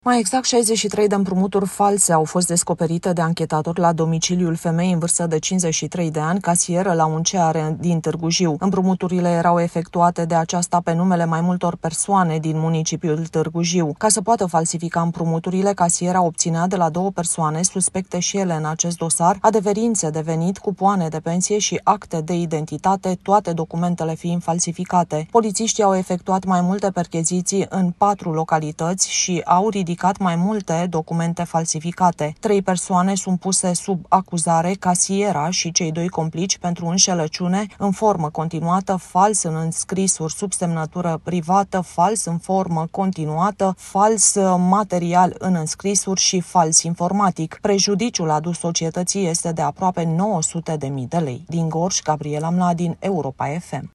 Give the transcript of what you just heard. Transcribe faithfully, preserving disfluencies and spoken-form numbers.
Mai exact, șaizeci și trei de împrumuturi false au fost descoperite de anchetatori la domiciliul femeii în vârstă de cincizeci și trei de ani, casieră la un C R din Târgu Jiu. Împrumuturile erau efectuate de aceasta pe numele mai multor persoane din municipiul Târgu Jiu. Ca să poată falsifica împrumuturile, casiera obținea de la două persoane, suspecte și ele în acest dosar, adeverințe de venit, cupoane de pensie și acte de identitate, toate documentele fiind falsificate. Polițiștii au efectuat mai multe percheziții în patru localități și au ridicat mai multe documente falsificate. Trei persoane sunt puse sub acuzare, casiera și cei doi complici, pentru înșelăciune în formă continuată, fals în înscrisuri sub semnătură privată, fals în formă continuată, fals material în înscrisuri și fals informatic. Prejudiciul adus societății este de aproape nouă sute de mii de lei. Din Gorj, Gabriela Mladin, Europa F M.